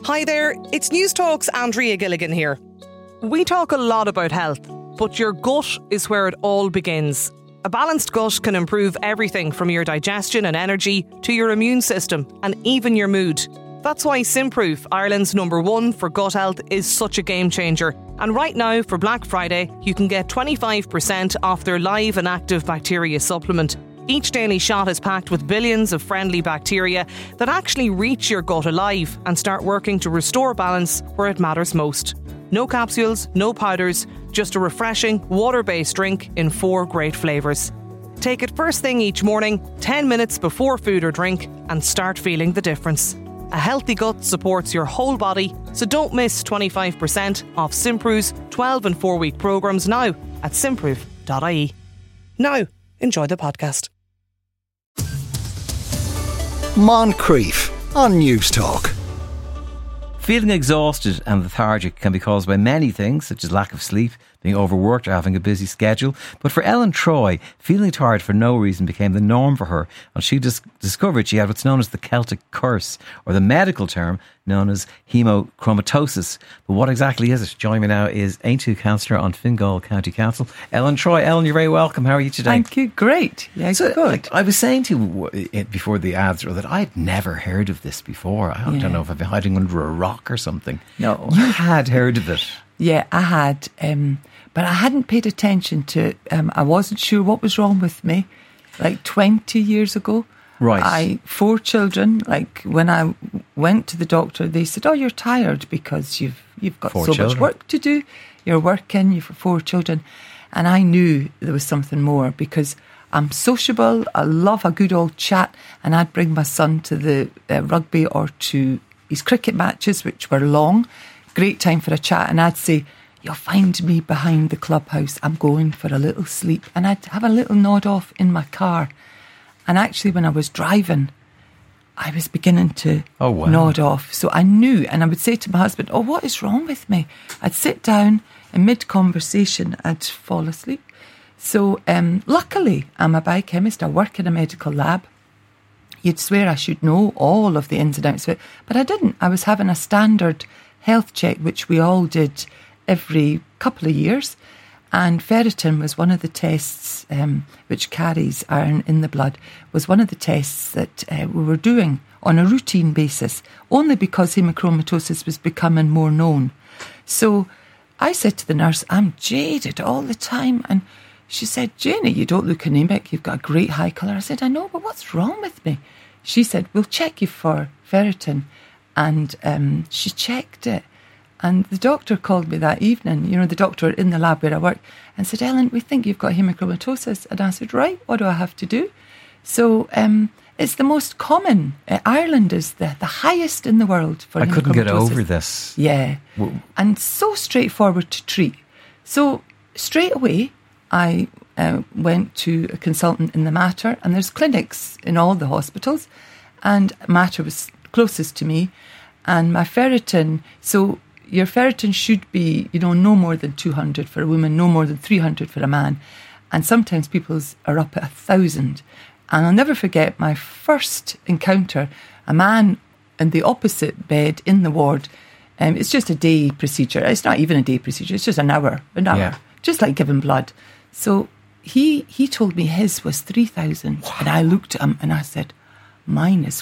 Hi there, it's News Talk's Andrea Gilligan here. We talk a lot about health, but your gut is where it all begins. A balanced gut can improve everything from your digestion and energy to your immune system and even your mood. That's why Simproof, Ireland's #1 for gut health, is such a game changer. And right now, for Black Friday, you can get 25% off their live and active bacteria supplement. Each daily shot is packed with billions of friendly bacteria that actually reach your gut alive and start working to restore balance where it matters most. No capsules, no powders, just a refreshing, water-based drink in 4 great flavours. Take it first thing each morning, 10 minutes before food or drink, and start feeling the difference. A healthy gut supports your whole body, so don't miss 25% off Simproof's 12 and 4-week programmes now at simproof.ie. Now, enjoy the podcast. Moncrief on News Talk. Feeling exhausted and lethargic can be caused by many things, such as lack of sleep, being overworked or having a busy schedule. But for Ellen Troy, feeling tired for no reason became the norm for her, and she discovered she had what's known as the Celtic curse, or the medical term known as hemochromatosis. But what exactly is it? Joining me now is A2 Councillor on Fingal County Council, Ellen Troy. Ellen, you're very welcome. How are you today? Thank you. Great. Yeah, so, good. I was saying to you before the ads that I'd never heard of this before. I don't know if I've been hiding under a rock or something. No. You had heard of it? Yeah, I had. But I hadn't paid attention to it. I wasn't sure what was wrong with me. Like 20 years ago. Right. 4 children. Like when I went to the doctor, they said, "Oh, you're tired because you've got 4 so children. much work to do. You're working. You've got 4 children." And I knew there was something more because I'm sociable. I love a good old chat, and I'd bring my son to the rugby or to his cricket matches, which were long. Great time for a chat, and I'd say, "You'll find me behind the clubhouse. I'm going for a little sleep." And I'd have a little nod off in my car. And actually, when I was driving, I was beginning to nod off. So I knew, and I would say to my husband, "Oh, what is wrong with me?" I'd sit down, and mid-conversation, I'd fall asleep. So luckily, I'm a biochemist. I work in a medical lab. You'd swear I should know all of the ins and outs of it, but I didn't. I was having a standard health check, which we all did every couple of years, and ferritin was one of the tests which carries iron in the blood, was one of the tests that we were doing on a routine basis, only because hemochromatosis was becoming more known. So I said to the nurse, "I'm jaded all the time," and she said, "Janie, you don't look anemic, you've got a great high colour." I said, "I know, but what's wrong with me?" She said, "We'll check you for ferritin," and she checked it. And the doctor called me that evening, the doctor in the lab where I work, and said, "Ellen, we think you've got hemochromatosis." And I said, "Right, what do I have to do?" So it's the most common. Ireland is the highest in the world for hemochromatosis. I couldn't get over this. Yeah. And so straightforward to treat. So straight away, I went to a consultant in the Mater, and there's clinics in all the hospitals, and Mater was closest to me. And my ferritin, so your ferritin should be, no more than 200 for a woman, no more than 300 for a man. And sometimes people's are up at 1,000. And I'll never forget my first encounter, a man in the opposite bed in the ward. It's just a day procedure. It's not even a day procedure. It's just an hour, just like giving blood. So he told me his was 3,000. Wow. And I looked at him and I said, "Mine is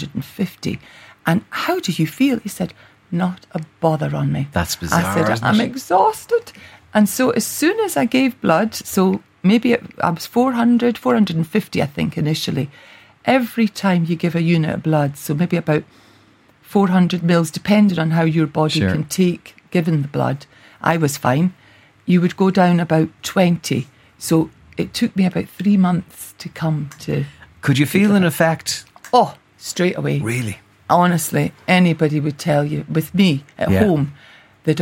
450. And how do you feel?" He said, "Not a bother on me." That's bizarre. I said, isn't "I'm it? exhausted." And so as soon as I gave blood, so maybe I was 400, 450, I think, initially. Every time you give a unit of blood, so maybe about 400 mils, depending on how your body can take, given the blood, I was fine. You would go down about 20. So it took me about 3 months to come to... Could you feel an effect? Oh, straight away. Really? Honestly, anybody would tell you, with me at home, they'd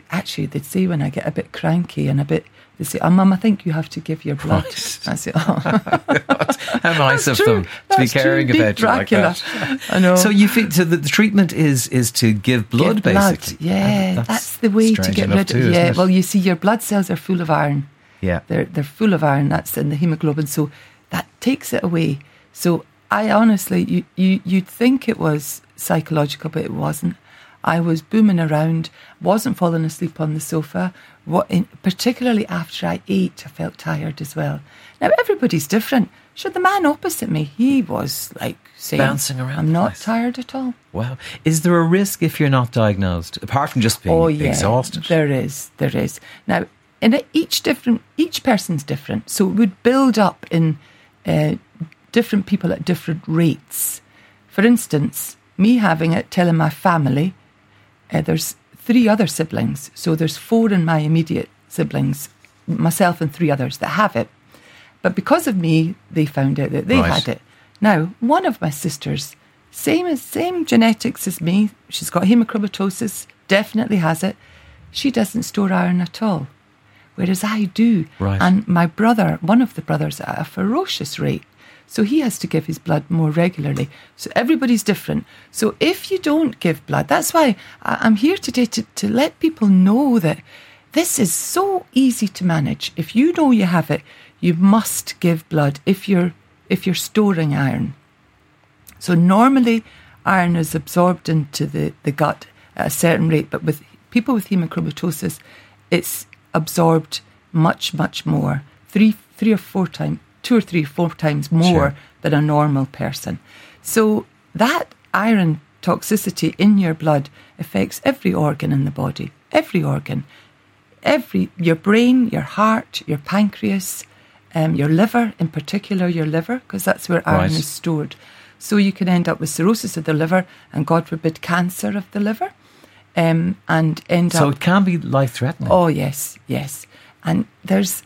say when I get a bit cranky and they say, "Oh, Mum, I think you have to give your blood." Right. I say, "Oh." How nice of them to be caring about you like that. I know. So you feel, so the treatment is to give blood, basically. Yeah, that's the way to get rid of it. Yeah, well, you see, your blood cells are full of iron. Yeah. They're full of iron, that's in the hemoglobin, so that takes it away. So I honestly, you'd think it was psychological, but it wasn't. I was booming around, wasn't falling asleep on the sofa. Particularly after I ate, I felt tired as well. Now, everybody's different. Sure, the man opposite me, he was like saying, bouncing around. I'm not tired at all. Wow. Is there a risk if you're not diagnosed, apart from just being exhausted? There is. Now, each person's different, so it would build up in different people at different rates. For instance, me having it, telling my family, there's 3 other siblings, so there's 4 in my immediate siblings, myself and 3 others that have it. But because of me, they found out that they had it. Now, one of my sisters, same genetics as me, she's got hemochromatosis, definitely has it. She doesn't store iron at all, whereas I do. Right. And my brother, one of the brothers, at a ferocious rate. So he has to give his blood more regularly. So everybody's different. So if you don't give blood, that's why I'm here today to let people know that this is so easy to manage. If you know you have it, you must give blood if you're storing iron. So normally iron is absorbed into the gut at a certain rate, but with people with hemochromatosis, it's absorbed much, much more. 2 or 4 times more than a normal person. So that iron toxicity in your blood affects every organ in the body, every organ, your brain, your heart, your pancreas, your liver, in particular your liver, because that's where iron is stored. So you can end up with cirrhosis of the liver and, God forbid, cancer of the liver, and end up. So it can be life-threatening. Oh yes, and there's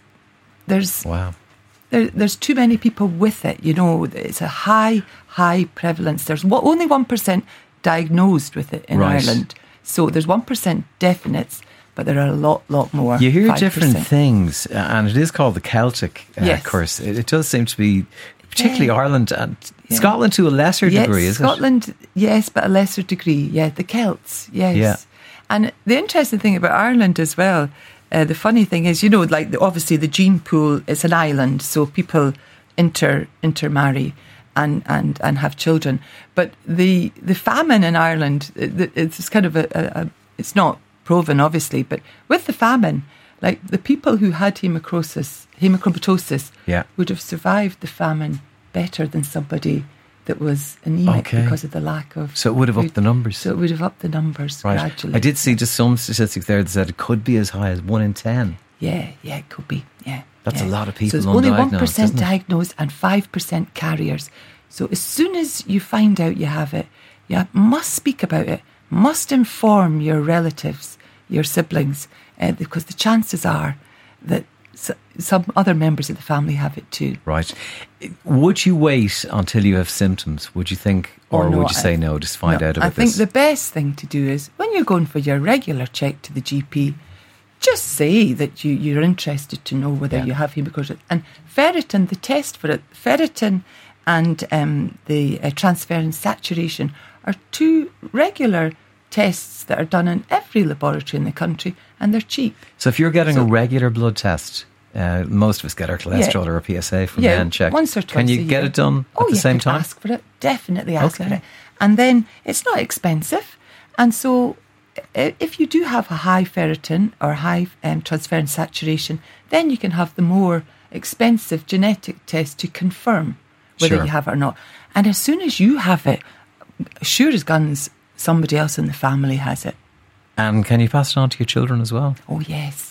wow. There's too many people with it. You know, it's a high prevalence. There's only 1% diagnosed with it in Ireland. So there's 1% definites, but there are a lot more. You hear 5%. different things, and it is called the Celtic curse. It does seem to be, particularly Ireland and Scotland to a lesser degree, isn't Scotland, it? Yes, but a lesser degree. Yeah, the Celts, yes. Yeah. And the interesting thing about Ireland as well, the funny thing is, you know, like obviously the gene pool is an island, so people intermarry and have children. But the famine in Ireland, it's kind of it's not proven obviously, but with the famine, like the people who had hemochromatosis would have survived the famine better than somebody that was anemic because of the lack of. So it would have upped the numbers. So it would have upped the numbers gradually. I did see just some statistics there that said it could be as high as 1 in 10. Yeah, it could be. Yeah, that's a lot of people. So it's only 1% diagnosed and 5% carriers. So as soon as you find out you have it, you must speak about it. Must inform your relatives, your siblings, because the chances are that some other members of the family have it too. Right. Would you wait until you have symptoms, would you think? Or would you say no, just find out about this? I think the best thing to do is, when you're going for your regular check to the GP, just say that you're interested to know whether you have hemochromatosis. And ferritin, the test for it, ferritin and the transferrin saturation are 2 regular tests that are done in every laboratory in the country, and they're cheap. So if you're getting a regular blood test, most of us get our cholesterol or a PSA from men checked. Once or twice Can you get it done at the same time? Ask for it. Definitely ask for it. And then it's not expensive. And so if you do have a high ferritin or high transferrin saturation, then you can have the more expensive genetic test to confirm whether you have it or not. And as soon as you have it, sure as guns, somebody else in the family has it. And can you pass it on to your children as well? Oh, yes.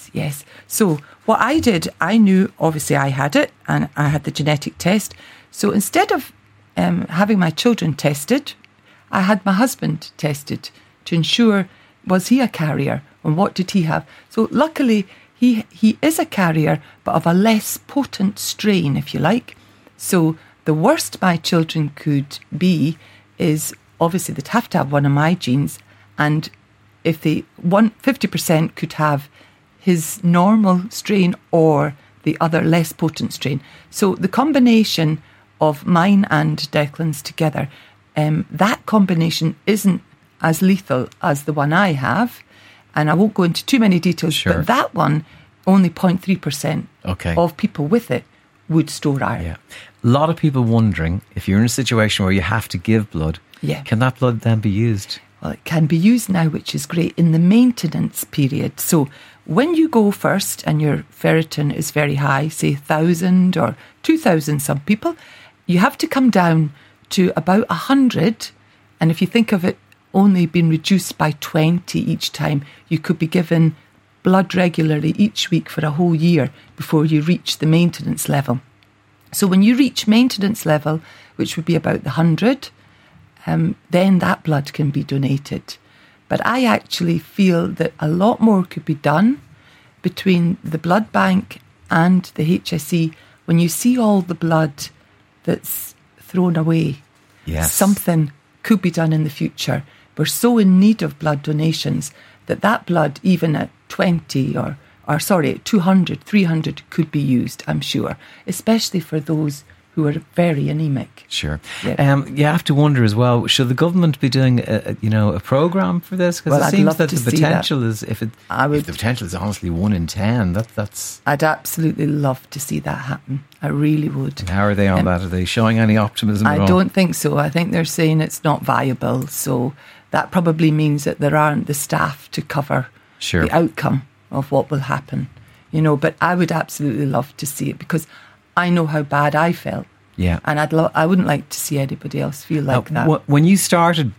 So what I did, I knew, obviously I had it, and I had the genetic test. So instead of having my children tested, I had my husband tested to ensure, was he a carrier and what did he have? So luckily, he is a carrier, but of a less potent strain, if you like. So the worst my children could be is, obviously, they'd have to have one of my genes, and if 50% could have his normal strain or the other less potent strain. So the combination of mine and Declan's together, that combination isn't as lethal as the one I have, and I won't go into too many details, but that one, only 0.3% of people with it would store iron. Yeah. A lot of people wondering, if you're in a situation where you have to give blood, Yeah. Can that blood then be used? Well, it can be used now, which is great, in the maintenance period. So when you go first and your ferritin is very high, say 1,000 or 2,000 some people, you have to come down to about 100. And if you think of it only being reduced by 20 each time, you could be given blood regularly each week for a whole year before you reach the maintenance level. So when you reach maintenance level, which would be about the 100, then that blood can be donated. But I actually feel that a lot more could be done between the blood bank and the HSE. When you see all the blood that's thrown away, Yes. something could be done in the future. We're so in need of blood donations that blood, even at 20 or at 200, 300, could be used, I'm sure, especially for those who are very anemic. Sure. Yeah. You have to wonder as well, should the government be doing a programme for this? Because Well, it I'd seems love that to the see potential is, if the would- potential is honestly 1 in 10, that's... I'd absolutely love to see that happen. I really would. How are they on that? Are they showing any optimism at I all? don't think so. I think they're saying it's not viable. So that probably means that there aren't the staff to cover Sure. the outcome of what will happen. But I would absolutely love to see it, because I know how bad I felt. Yeah. And I wouldn't like to see anybody else feel like that. When you started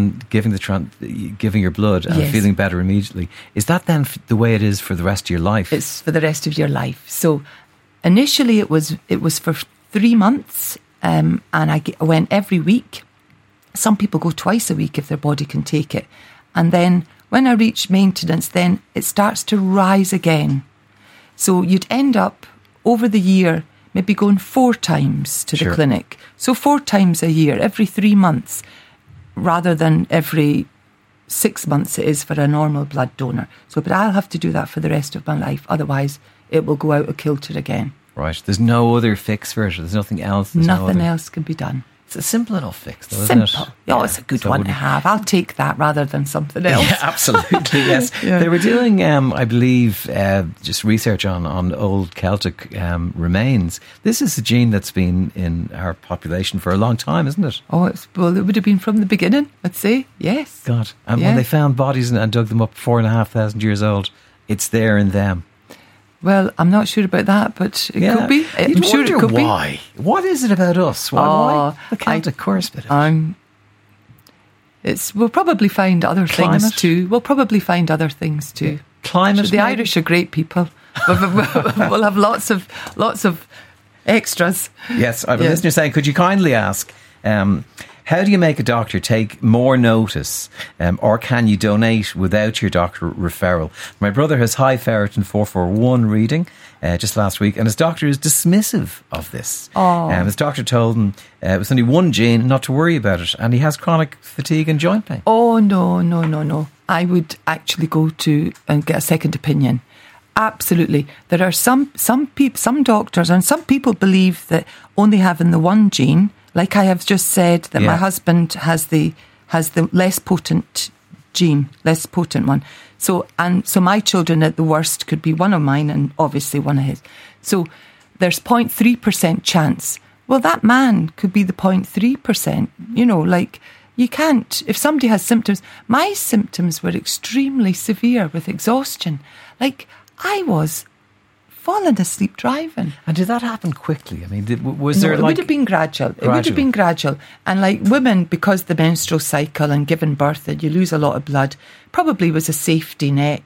giving your blood and Yes. feeling better immediately, is that then the way it is for the rest of your life? It's for the rest of your life. So initially it was for 3 months, and I went every week. Some people go twice a week if their body can take it. And then when I reach maintenance, then it starts to rise again. So you'd end up over the year maybe going 4 times to Sure. the clinic. So 4 times a year, every 3 months, rather than every 6 months it is for a normal blood donor. So, but I'll have to do that for the rest of my life. Otherwise, it will go out of kilter again. Right. There's no other fix for it. There's nothing else. There's Nothing no other... else can be done. It's a simple enough fix, though, isn't Simple. it? Oh, it's a good So one it to wouldn't- have. I'll take that rather than something else. Yeah, absolutely, yes. Yeah. They were doing, I believe, just research on old Celtic remains. This is a gene that's been in our population for a long time, isn't it? Oh, it would have been from the beginning, I'd say. Yes. God. And Yeah. when they found bodies and dug them up 4,500 years old, it's there in them. Well, I'm not sure about that, but it could be. I'm You'd sure wonder it could why. What is it about us? Why Oh, the Celtic course bit? be. We'll probably find other things Climate? too. We'll probably find other things too. Climate, The maybe? Irish are great people. We'll have lots of extras. Yes, I have a Yeah. listener saying, could you kindly ask, how do you make a doctor take more notice, or can you donate without your doctor referral? My brother has high ferritin 441 reading just last week, and his doctor is dismissive of this. Oh. His doctor told him it was only one gene, not to worry about it, and he has chronic fatigue and joint pain. Oh, no. I would actually go to and get a second opinion. Absolutely. There are some doctors and some people believe that only having the one gene, like I have just said, that Yeah. my husband has the less potent gene, less potent one. So my children at the worst could be one of mine and obviously one of his. So there's 0.3% chance. Well, that man could be the 0.3%. You can't, if somebody has symptoms, my symptoms were extremely severe with exhaustion. I was falling asleep driving. And did that happen quickly? I mean, was there It would have been gradual. It would have been gradual. And women, because the menstrual cycle and giving birth, that you lose a lot of blood, probably was a safety net,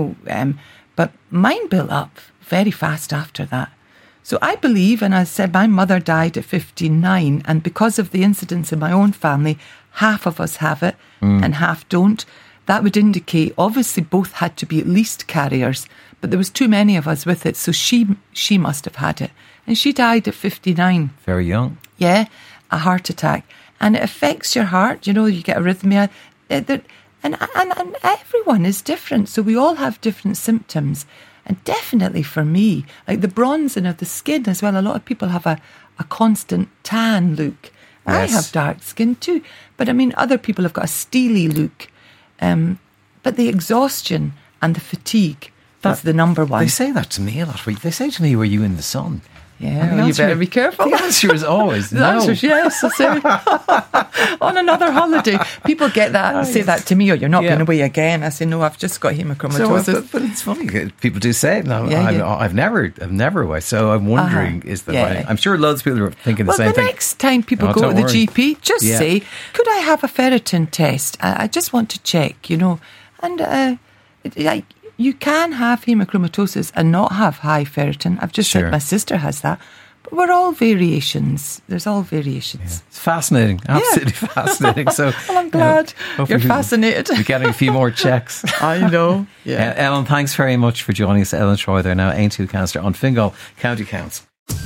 but mine built up very fast after that. So I believe, and I said my mother died at 59, and because of the incidents in my own family, half of us have it and half don't. That would indicate, obviously, both had to be at least carriers, but there was too many of us with it, so she must have had it. And she died at 59. very young? Yeah, a heart attack. And it affects your heart, you get arrhythmia. And everyone is different, so we all have different symptoms. And definitely for me, the bronzing of the skin as well, a lot of people have a constant tan look. Yes. I have dark skin too, but other people have got a steely look. But the exhaustion and the fatigue, that's the number one. They say that to me a lot. They say to me, were you in the sun? Yeah, you better be careful. The answer is always The no. answer is yes. I say, on another holiday, people get that, say that to me, or you're not going away again. I say, no, I've just got hemochromatosis. So, but it's funny. People do say it. No, Yeah, I've never away. So I'm wondering, is that right? I'm sure loads of people are thinking the same thing. Well, the next time people go to the GP, just say, could I have a ferritin test? I just want to check, And you can have hemochromatosis and not have high ferritin. I've just said my sister has that. But we're all variations. There's all variations. Yeah. It's fascinating. Absolutely fascinating. So, well, I'm glad you're fascinated. You're getting a few more checks. I know. Yeah. Ellen, thanks very much for joining us. Ellen Troy there now, Aontú councillor on Fingal County Council.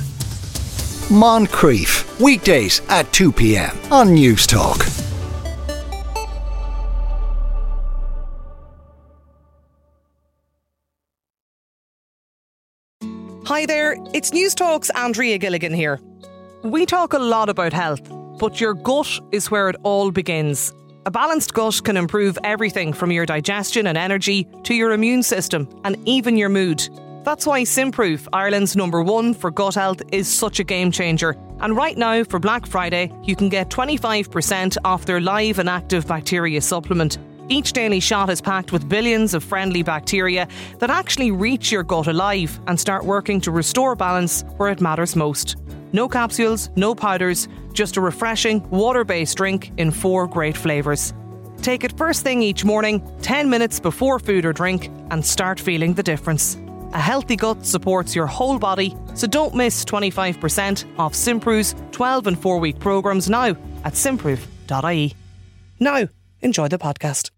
Moncrief, weekdays at 2 p.m. on News Talk. Hi there, it's News Talk's Andrea Gilligan here. We talk a lot about health, but your gut is where it all begins. A balanced gut can improve everything from your digestion and energy to your immune system and even your mood. That's why Simproof, Ireland's #1 for gut health, is such a game changer. And right now, for Black Friday, you can get 25% off their live and active bacteria supplement. Each daily shot is packed with billions of friendly bacteria that actually reach your gut alive and start working to restore balance where it matters most. No capsules, no powders, just a refreshing, water-based drink in 4 great flavours. Take it first thing each morning, 10 minutes before food or drink, and start feeling the difference. A healthy gut supports your whole body, so don't miss 25% off Simproof's 12 and 4-week programmes now at simproof.ie. Now, enjoy the podcast.